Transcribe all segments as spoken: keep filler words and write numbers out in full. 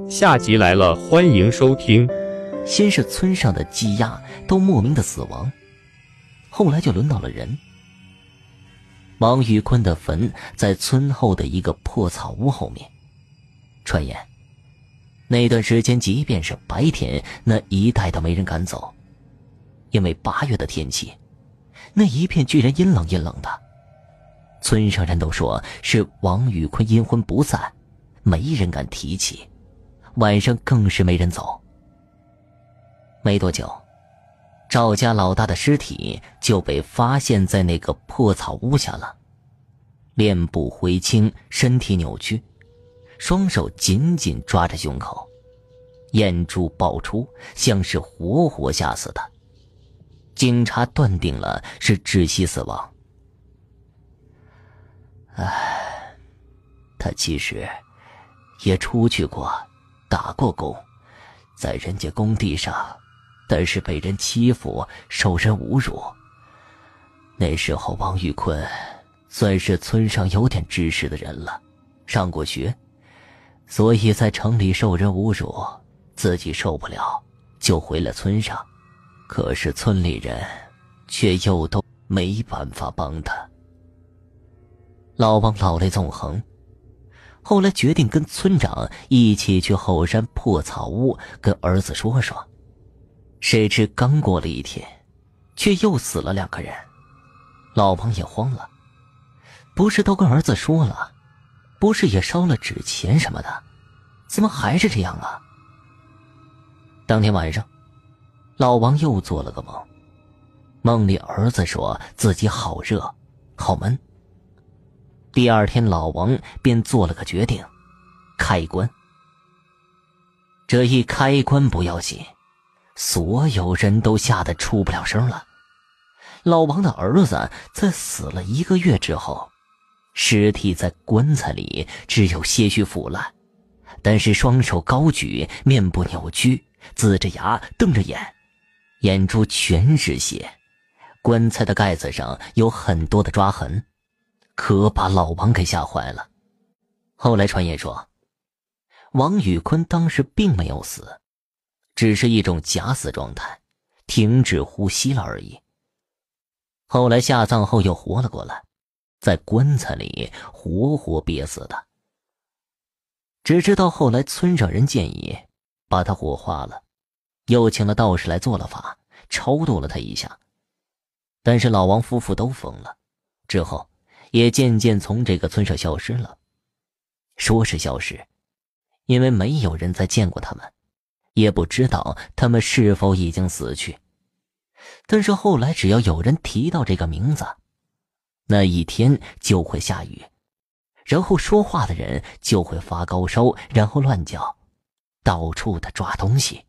下集来了，欢迎收听。 先是村上的鸡鸭都莫名的死亡，后来就轮到了人。王宇坤的坟在村后的一个破草屋后面。传言那段时间即便是白天，那一带都没人敢走，因为八月的天气，那一片居然阴冷阴冷的。村上人都说是王宇坤阴魂不散，没人敢提起，晚上更是没人走。没多久，赵家老大的尸体就被发现在那个破草屋下了，脸部灰青，身体扭曲，双手紧紧抓着胸口，眼珠爆出，像是活活吓死的。警察断定了是窒息死亡。唉，他其实也出去过，打过工，在人家工地上，但是被人欺负，受人侮辱。那时候王玉坤算是村上有点知识的人了，上过学，所以在城里受人侮辱，自己受不了，就回了村上。可是村里人却又都没办法帮他。老王老泪纵横，后来决定跟村长一起去后山破草屋跟儿子说说。谁知刚过了一天，却又死了两个人。老王也慌了，不是都跟儿子说了，不是也烧了纸钱什么的，怎么还是这样啊？当天晚上，老王又做了个梦，梦里儿子说自己好热好闷。第二天老王便做了个决定，开棺。这一开棺不要紧，所有人都吓得出不了声了。老王的儿子在死了一个月之后，尸体在棺材里只有些许腐烂，但是双手高举，面部扭曲，呲着牙，瞪着眼，眼珠全是血，棺材的盖子上有很多的抓痕，可把老王给吓坏了。后来传言说，王宇坤当时并没有死，只是一种假死状态，停止呼吸了而已。后来下葬后又活了过来，在棺材里活活憋死的。只知道后来村上人建议把他火化了，又请了道士来做了法，超度了他一下。但是老王夫妇都疯了，之后也渐渐从这个村上消失了。说是消失，因为没有人再见过他们，也不知道他们是否已经死去。但是后来只要有人提到这个名字，那一天就会下雨，然后说话的人就会发高烧，然后乱叫，到处的抓东西。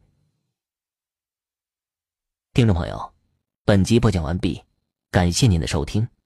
听众朋友，本集播讲完毕，感谢您的收听。